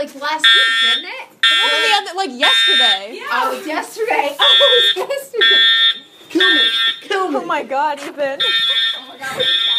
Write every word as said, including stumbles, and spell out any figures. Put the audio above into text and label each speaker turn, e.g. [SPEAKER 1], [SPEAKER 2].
[SPEAKER 1] like last week, didn't it?
[SPEAKER 2] Oh, the other, like yesterday.
[SPEAKER 1] Yeah. Oh, it's yesterday. Oh, it was yesterday.
[SPEAKER 3] Kill me. Kill me.
[SPEAKER 2] Oh my god, Ethan.
[SPEAKER 1] Oh my god.